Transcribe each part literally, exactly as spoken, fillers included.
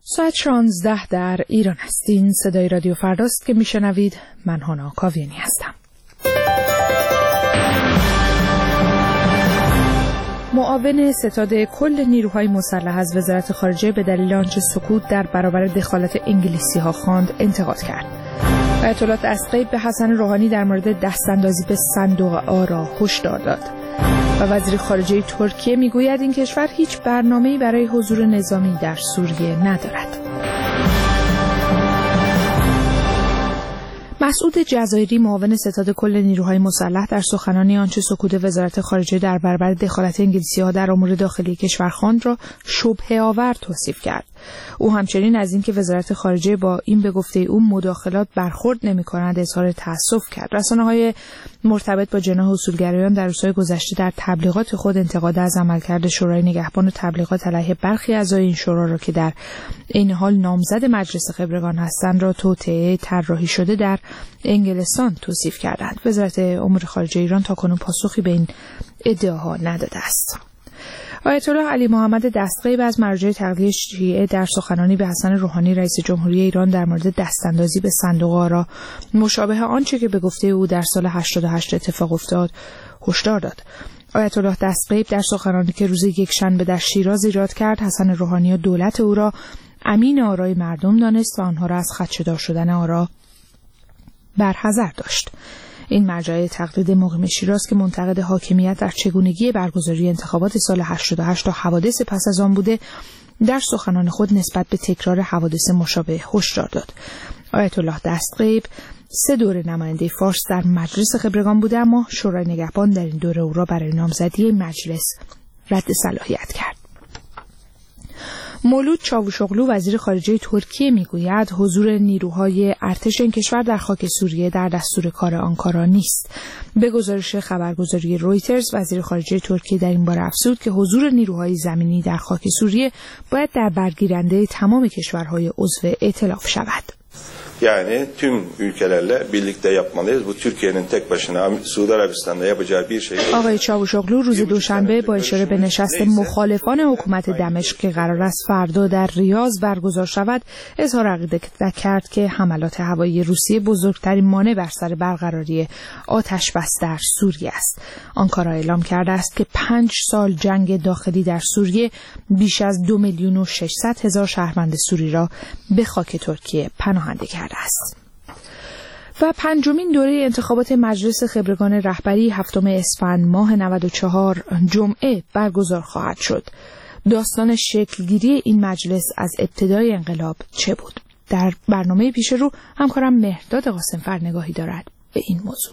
ساعت شانزده در ایران هستین. صدای رادیو فرداست که میشنوید. من هانا کاویانی هستم. معاون ستاد کل نیروهای مسلح از وزارت خارجه به دلیل آنچه سکوت در برابر دخالت انگلیسی‌ها خواند انتقاد کرد. آیت الله دستغیب به حسن روحانی در مورد دستاندازی به صندوق آرا هشدار داد. و وزیر خارجه ترکیه میگوید این کشور هیچ برنامه‌ای برای حضور نظامی در سوریه ندارد. مسعود جزایری معاون ستاد کل نیروهای مسلح در سخنانی آنچه سکوت وزارت خارجه در برابر دخالت انگلیسی‌ها در امور داخلی کشور خواند را شبهه آور توصیف کرد. او همچنین از اینکه وزارت خارجه با این به گفته او مداخلات برخورد نمی‌کند اظهار تأسف کرد. رسانه‌های مرتبط با جناح اصولگرایان در روزهای گذشته در تبلیغات خود انتقاد از عملکرد شورای نگهبان و تبلیغات علیه برخی اعضای این شورا را که در این حال نامزد مجلس خبرگان هستند را توطئه طراحی شده در انگلستان توصیف کردند. وزارت امور خارجه ایران تاکنون پاسخی به این ادعاها نداده است. آیت الله علی محمد دستغیب از مرجع تقلیه شیعه در سخنانی به حسن روحانی رئیس جمهوری ایران در مورد دستاندازی به صندوق آرا مشابه آنچه که به گفته او در سال هشتاد و هشت اتفاق افتاد هشدار داد. آیت الله دستغیب در سخنانی که روز یکشنبه در شیراز ایراد کرد، حسن روحانی و دولت او را امین آرای مردم دانست و آنها را از خدشه‌دار شدن آرا برحذر داشت. این مرجع تقلید مقیم شیراز که منتقد حاکمیت در چگونگی برگزاری انتخابات سال هشتاد و هشت تا حوادث پس از آن بوده، در سخنان خود نسبت به تکرار حوادث مشابه هشدار داد. آیت الله دستغیب سه دوره نماینده فارس در مجلس خبرگان بوده، اما شورای نگهبان در این دوره او را برای نامزدی مجلس رد صلاحیت کرد. مولود چاوشوغلو وزیر خارجه ترکیه میگوید حضور نیروهای ارتش این کشور در خاک سوریه در دستور کار آنکارا نیست. به گزارش خبرگزاری رویترز، وزیر خارجه ترکیه در این باره افزود که حضور نیروهای زمینی در خاک سوریه باید در برگیرنده تمام کشورهای عضو ائتلاف شود. Yani tüm ülkelerle birlikte yapmalıyız. Bu Türkiye'nin tek başına Suudi Arabistan'da yapacağı bir şey. آقای چاوشوغلو روز دوشنبه با اشاره به نشست مخالفان حکومت دمشق که قرار است فردا در ریاض برگزار شود، اظهار عقیده کرد که حملات هوایی روسیه بزرگترین مانع بر سر برقراری آتش بس در سوریه است. آنکارا اعلام کرده است که پنج سال جنگ داخلی در سوریه بیش از دو میلیون و ششصد هزار شهروند سوری را به خاک ترکیه پناهنده کرده است. و پنجمین دوره انتخابات مجلس خبرگان رهبری هفتم اسفند ماه نود و چهار جمعه برگزار خواهد شد. داستان شکلگیری این مجلس از ابتدای انقلاب چه بود؟ در برنامه پیش رو همکارم مهرداد قاسمفر نگاهی دارد به این موضوع.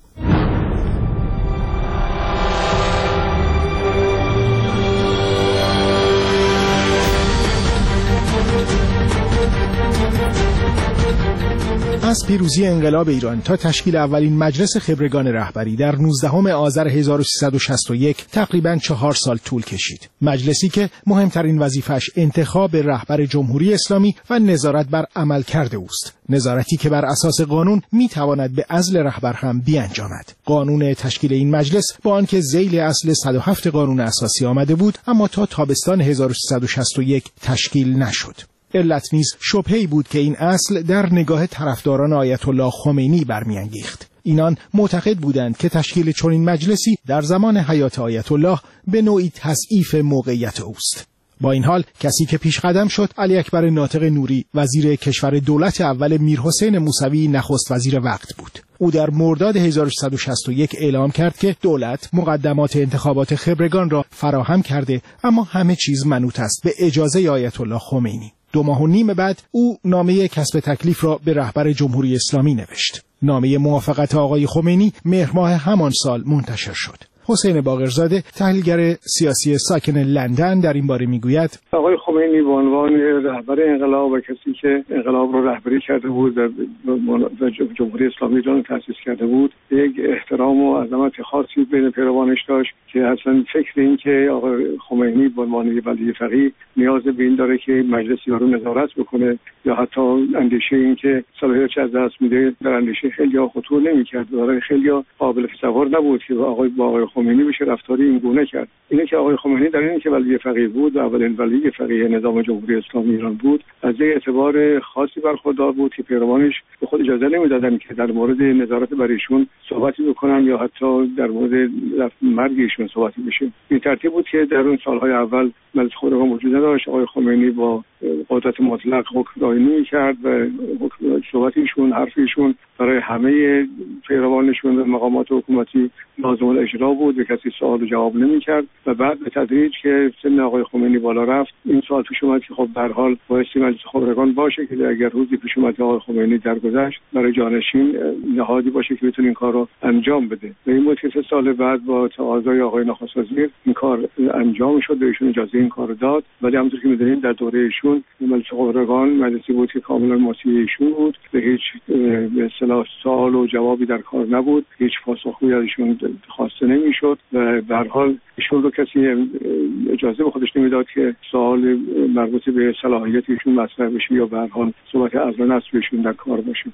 از پیروزی انقلاب ایران تا تشکیل اولین مجلس خبرگان رهبری در نوزدهم آذر هزار و سیصد و شصت و یک تقریباً چهار سال طول کشید. مجلسی که مهمترین وظیفش انتخاب رهبر جمهوری اسلامی و نظارت بر عملکرد اوست. نظارتی که بر اساس قانون میتواند به عزل رهبر هم بیانجامد. قانون تشکیل این مجلس با آنکه ذیل اصل صد و هفت قانون اساسی آمده بود، اما تا تابستان هزار و سیصد و شصت و یک تشکیل نشد. علت نیز شبهه‌ای بود که این اصل در نگاه طرفداران آیت الله خمینی برمیانگیخت. اینان معتقد بودند که تشکیل چنین مجلسی در زمان حیات آیت الله به نوعی تضعیف موقعیت اوست. با این حال کسی که پیش قدم شد علی اکبر ناطق نوری، وزیر کشور دولت اول میرحسین موسوی نخست وزیر وقت بود. او در مرداد هزار و سیصد و شصت و یک اعلام کرد که دولت مقدمات انتخابات خبرگان را فراهم کرده، اما همه چیز منوط است به اجازه آیت الله خمینی. دو ماه و نیم بعد او نامه کسب تکلیف را به رهبر جمهوری اسلامی نوشت. نامه موافقت آقای خمینی مهر ماه همان سال منتشر شد. حسین باقرزاده، تحلیلگر سیاسی ساکن لندن، در این باره میگوید آقای خمینی به عنوان رهبر انقلاب و کسی که انقلاب رو رهبری کرده بود و جمهوری اسلامی ایران تأسیس کرده بود، یک احترام و عظمت خاصی بین پیروانش داشت که اصلا فکر این که آقای خمینی به عنوان ولی فقیه نیاز به این داره که مجلس یارو نظارت بکنه یا حتی اندیشه این که صلاحیتش از دست میده، در اندیشه خیلی خطور نمی‌کرد. برای خیلی قابل تصور نبود که آقای با آقای خمینی بشه رفتاری این گونه کرد. اینه که آقای خمینی در اینکه ولی فقیه بود و اولین ولی فقیه نظام جمهوری اسلامی ایران بود، از یه اعتبار خاصی برخوردار بود که پیروانش به خود اجازه نمیدادن که در مورد نظارت بر ایشون صحبتی بکنن یا حتی در مورد مرگ ایشون صحبتی بشه. این ترتیب بود که در اون سالهای اول مجلس خبرگان وجود نداشت. آقای خمینی با قدرت مطلق حکم دائمی کرد و صحبت ایشون، حرف ایشون برای همه پیروانشون و مقامات حکومتی لازم الاجرا بود و کسی سوال و جواب نمی‌کرد. و بعد به تدریج که سن آقای خمینی بالا رفت، این سوال پیش اومد که خب به هر حال بایستی مجلس خبرگان باشه که اگر روزی پیش اومد آقای خمینی درگذشت برای جانشین نهادی باشه که بتونه این کار رو انجام بده. و این بود که سه سال بعد با تقاضای آقای نخست وزیر این کار انجام شد و ایشون اجازه این کار داد. ولی همونطور که می‌دونید در دوره ایشون مجلس خبرگان مجلسی بود که کاملا مطیع ایشون بود، به هیچ به اصطلاح سوال و جوابی در کار نبود، هیچ پاسخی از ایشون خواسته نمیشد و به هر حال ایشون رو کسی اجازه به خودش نمیداد که سوال مربوط به صلاحیت ایشون مطرح بشه یا به هر حال صحبت عزل نصب ایشون در کار باشه.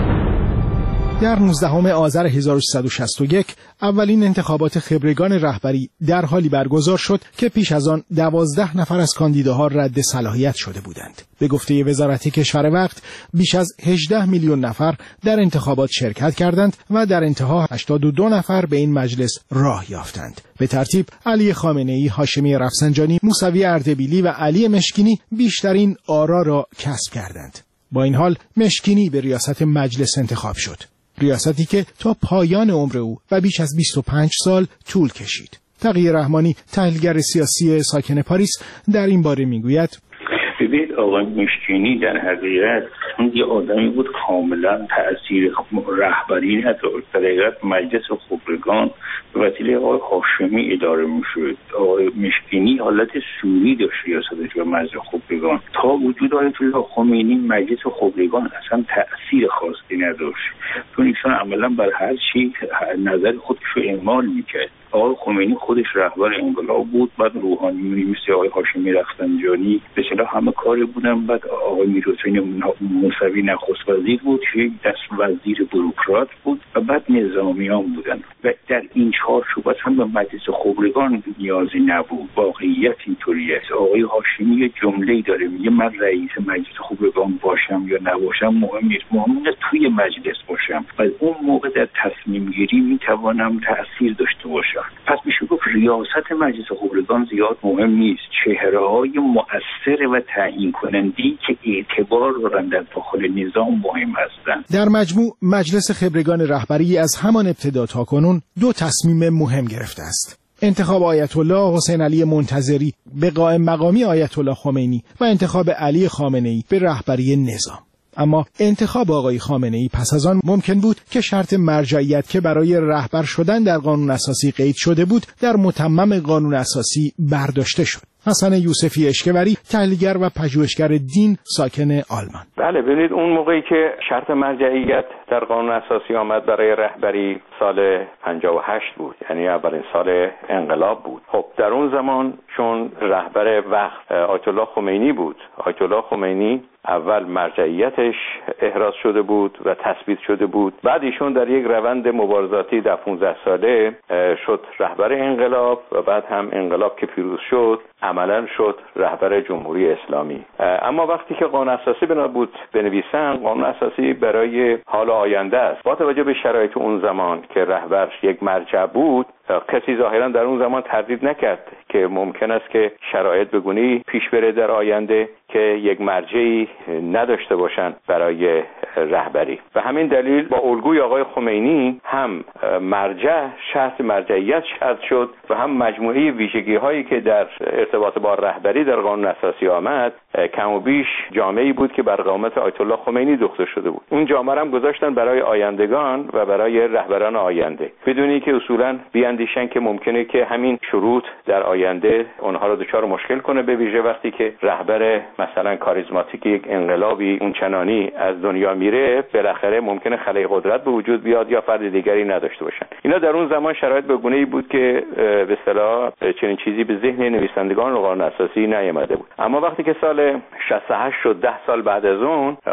در نوزدهم آذر هزار و سیصد و شصت و یک اولین انتخابات خبرگان رهبری در حالی برگزار شد که پیش از آن دوازده نفر از کاندیداها رد صلاحیت شده بودند. به گفته وزارت کشور وقت بیش از هجده میلیون نفر در انتخابات شرکت کردند و در انتها هشتاد و دو نفر به این مجلس راه یافتند. به ترتیب علی خامنه‌ای، هاشمی رفسنجانی، موسوی اردبیلی و علی مشکینی بیشترین آرا را کسب کردند. با این حال مشکینی به ریاست مجلس انتخاب شد. ریاستی که تا پایان عمر او و بیش از بیست و پنج سال طول کشید. تقی رحمانی، تحلیلگر سیاسی ساکن پاریس، در این باره میگوید: ببینید آقای مشکینی در حقیقت اون یه آدمی بود کاملا تأثیر رهبری نداشت. در حقیقت مجلس خبرگان به وسیله آقای هاشمی اداره میشد. آقای مشکینی حالت سوری داشت ریاستش و مجلس خبرگان. تا وجود آیت الله خمینی مجلس خبرگان اصلا تأثیر خاصی نداشت، چون ایشون عملا بر هر چی نظر خودش رو اعمال میکرد. آقای خمینی خودش رهبر انقلاب بود، بعد روحانی مثل آقای هاشمی رفسنجانی به اصطلاح همه کاری بودن، بعد آقای میرحسین موسوی نخست وزیر بود که دست وزیر بوروکرات بود و بعد نظامیان بودن و در این چارچوب اصلا به مجلس خبرگان نیازی نبود. واقعیت اینطوری است. آقای هاشمی یه جمله‌ای داره میگه من رئیس مجلس خبرگان باشم یا نباشم مهم نیست، مهم اینه توی مجلس باشم و اون موقع در تصمیم گیری میتوانم تأثیر داشته باشم. پس میشه گفت ریاست مجلس خبرگان زیاد مهم نیست، چهره‌های مؤثر و تعیین کننده‌ای که اعتبار دارند در داخل نظام مهم هستند. در مجموع مجلس خبرگان رهبری از همان ابتدا تا کنون دو تصمیم مهم گرفته است: انتخاب آیت الله حسین علی منتظری به قائم مقامی آیت الله خمینی و انتخاب علی خامنه‌ای به رهبری نظام. اما انتخاب آقای خامنه‌ای پس از آن ممکن بود که شرط مرجعیت که برای رهبر شدن در قانون اساسی قید شده بود در متمم قانون اساسی برداشته شد. حسن یوسفی اشکوری، تحلیلگر و پژوهشگر دین ساکن آلمان: بله، ببینید اون موقعی که شرط مرجعیت در قانون اساسی آمد برای رهبری سال پنجاه و هشت بود، یعنی اولین سال انقلاب بود. خب در اون زمان چون رهبر وقت آیت الله خمینی بود، آیت الله خمینی اول مرجعیتش احراز شده بود و تثبیت شده بود، بعد ایشون در یک روند مبارزاتی در پانزده ساله شد رهبر انقلاب و بعد هم انقلاب که پیروز شد عملا شد رهبر جمهوری اسلامی. اما وقتی که قانون اساسی بنا بود بنویسن، قانون اساسی برای حال آینده است. با توجه به شرایط اون زمان که رهبر یک مرجع بود، کسی ظاهرا در اون زمان تردید نکرد که ممکن است که شرایط به گونه‌ای پیش بره در آینده که یک مرجعی نداشته باشن برای رهبری. و همین دلیل با الگوی آقای خمینی هم مرجع شرط مرجعیت شرط شد و هم مجموعه ویژگی هایی که در ارتباط با رهبری در قانون اساسی آمد کم و بیش جامعه‌ای بود که بر قامت آیت الله خمینی دوخته شده بود. اون جامعه هم گذاشتن برای آیندگان و برای رهبران آینده، بدونی که اصولاً بیاندیشن که ممکنه که همین شروط در آینده اونها رو دچار مشکل کنه، به ویژه وقتی که رهبر مثلا کاریزماتیک یک انقلابی اون چنانی از دنیا میره، بالاخره ممکنه خلای قدرت به وجود بیاد یا فرد دیگری نداشته باشن. اینا در اون زمان شرایط به گونه‌ای بود که به اصطلاح چنین چیزی به ذهن نویسندگان قانون اساسی نیامده بود. اما وقتی که سال شصت و هشت شد، ده سال بعد از اون، خب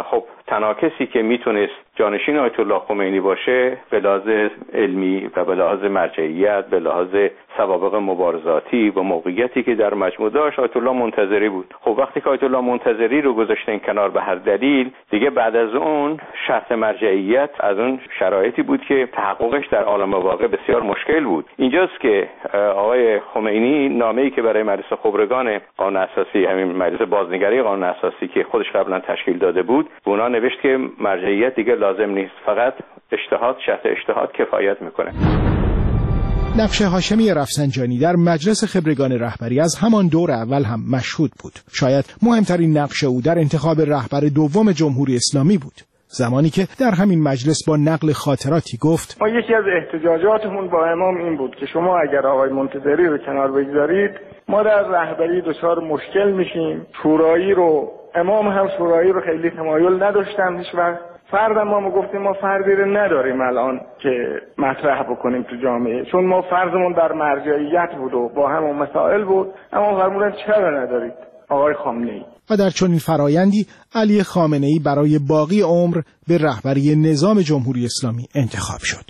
تنها کسی که میتونست جانشین آیت الله خمینی باشه به لحاظ علمی و به لحاظ مرجعیت، به لحاظ سوابق مبارزاتی و موقعیتی که در مجموع داشت، آیت الله منتظری بود. خب وقتی که آیت الله منتظری رو گذاشتن کنار به هر دلیل، دیگه بعد از اون شرط مرجعیت از اون شرایطی بود که تحققش در عالم واقع بسیار مشکل بود. اینجاست که آقای خمینی نامه‌ای که برای مجلس خبرگان قانون اساسی، همین مجلس بازنگری قانون اساسی که خودش قبلا تشکیل داده بود، به اونا نوشت که مرجعیت دیگه لازم نیست، فقط اجتهاد، شرط اجتهاد کفایت میکنه. نقش هاشمی رفسنجانی در مجلس خبرگان رهبری از همان دور اول هم مشهود بود. شاید مهمترین نقش او در انتخاب رهبر دوم جمهوری اسلامی بود. زمانی که در همین مجلس با نقل خاطراتی گفت: ما یکی از احتجاجاتمون با امام این بود که شما اگر آقای منتظری رو کنار بگذارید ما در رهبری دچار مشکل میشیم. شورایی رو، امام هم شورایی رو خیلی تمایل نداشتن هیچ وقت. فرد ما ما گفتیم ما فردی رو نداریم الان که مطرح بکنیم تو جامعه، چون ما فرضمون در مرجعیت بود و با همون مسائل بود. اما فرمودن چرا ندارید آقای خامنه‌ای. و در چنین فرایندی علی خامنه‌ای برای باقی عمر به رهبری نظام جمهوری اسلامی انتخاب شد.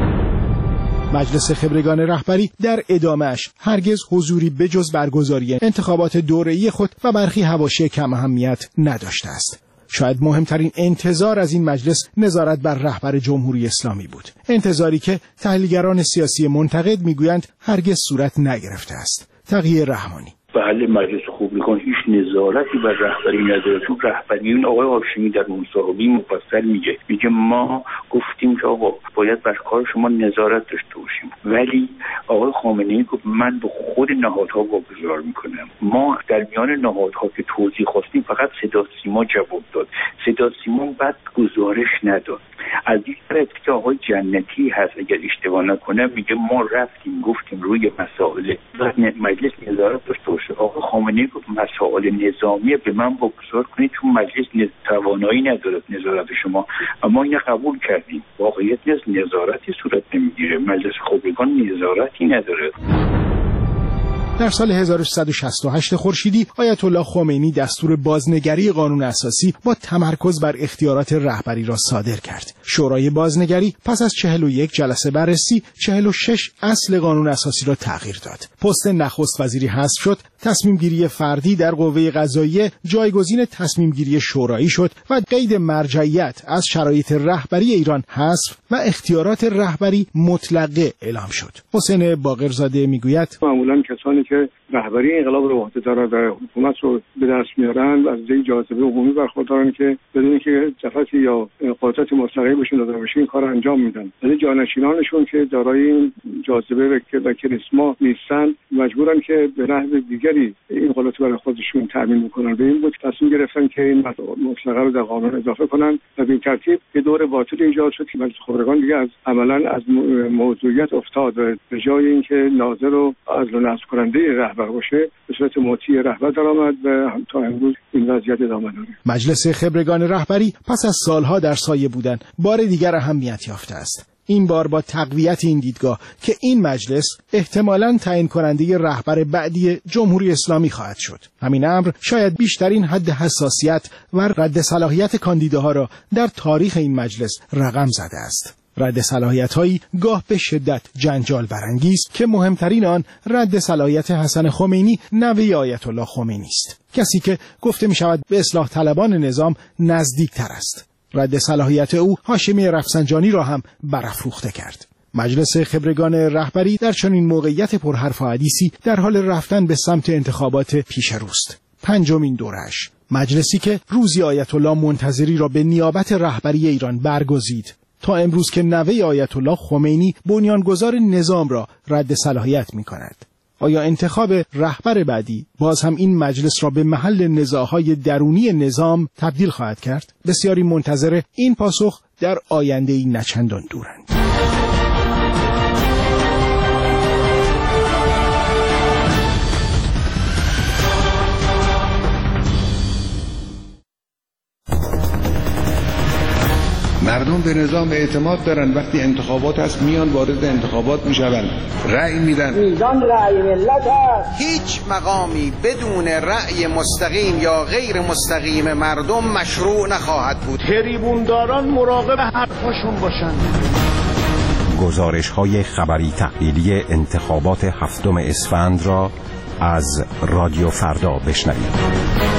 مجلس خبرگان رهبری در ادامهش هرگز حضوری بجز برگزاری انتخابات دوره‌ای خود و برخی حواشی کم اهمیت نداشته است. شاید مهمترین انتظار از این مجلس نظارت بر رهبر جمهوری اسلامی بود. انتظاری که تحلیلگران سیاسی منتقد میگویند هرگز صورت نگرفته است. تقی رحمانی: بله، مجلس خبرگان هیچ نظارتی بر رهبری نداره، چون رهبری اون آقای هاشمی در مصاحبه مفصل میگه میگه ما گفتیم که آقا باید بر کار شما نظارت داشته باشیم، ولی آقای خامنه‌ای گفت من به خود نهادها واگذار میکنم. ما در میان نهادها که توضیح خواستیم فقط صدا سیما جواب داد، صدا سیما بعد گزارش نداد. از این طرف که آقای جنتی هست اگر اشتباه نکنم میگه ما رفتیم گفتیم روی مسائل مجلس نظارت داشته باشه. آقای خامنه‌ای گفت مسائل نظامی به من واگذار کنید چون مجلس توانایی نداره نظارت شما، اما اینو قبول کردیم. واقعیت نیست، نظارتی صورت نمیگیره، مجلس خبرگان نظارتی نداره. در سال هزار و سیصد و شصت و هشت خورشیدی آیت الله خمینی دستور بازنگری قانون اساسی با تمرکز بر اختیارات رهبری را صادر کرد. شورای بازنگری پس از چهل و یک جلسه بررسی چهل و شش اصل قانون اساسی را تغییر داد. پست نخست وزیری حذف شد، تصمیم گیری فردی در قوه قضاییه جایگزین تصمیم گیری شورایی شد و قید مرجعیت از شرایط رهبری ایران حذف و اختیارات رهبری مطلقه اعلام شد. حسین باقرزاده میگوید: معمولا کسانی که رهبری انقلاب رو وحده دارن و حکومت رو به دست میارن از یک جاذبه عمومی برخوردارن که بدون که جفتی یا قدرت مستقیم بهشون داده بشه این کار انجام میدن. یعنی جانشینانشون که دارای این جاذبه و کریسما نیستن مجبورن که به نحو دیگری این قدرت برای خودشون تامین میکنن. به این بود تصمیم گرفتن که این مطلقه رو در قانون اضافه کنن و به این ترتیب یه دور باطل ایجاد شد که مجلس خبرگان دیگه از عملاً از موضوعیت افتاد و به جای اینکه ناظر و عزل و نصب کننده رهبر باشه به صورت مطیع رهبر درآمد و تا امروز این وضعیت ادامه داره. مجلس خبرگان رهبری پس از سالها در سایه بودن بار دیگر اهمیت یافته است. این بار با تقویت این دیدگاه که این مجلس احتمالاً تعیین کننده رهبر بعدی جمهوری اسلامی خواهد شد. همین امر شاید بیشترین حد حساسیت و رد صلاحیت کاندیداها را در تاریخ این مجلس رقم زده است. رد صلاحیت‌هایی گاه به شدت جنجال برانگیز که مهمترین آن رد صلاحیت حسن خمینی نوه آیت الله خمینی است. کسی که گفته می شود به اصلاح طلبان نظام نزدیک تر است. رد صلاحیت او هاشمی رفسنجانی را هم برافروخته کرد. مجلس خبرگان رهبری در چنین موقعیت پرحرف و حدیثی در حال رفتن به سمت انتخابات پیش روست. پنجمین دورش، مجلسی که روزی آیت الله منتظری را به نیابت رهبری ایران برگزید تا امروز که نوه آیت الله خمینی بنیانگذار نظام را رد صلاحیت می کند. آیا انتخاب رهبر بعدی باز هم این مجلس را به محل نزاع‌های درونی نظام تبدیل خواهد کرد؟ بسیاری منتظر این پاسخ در آینده‌ای نچندان دورند. مردم مردم به نظام اعتماد دارن، وقتی انتخابات هست میان وارد انتخابات میشون، رأی میدن. میدان رأی ملت است. هیچ مقامی بدون رأی مستقیم یا غیر مستقیم مردم مشروع نخواهد بود. تریبونداران مراقب حرفاشون باشن. گزارش‌های خبری تحلیلی انتخابات هفتم اسفند را از رادیو فردا بشنوید.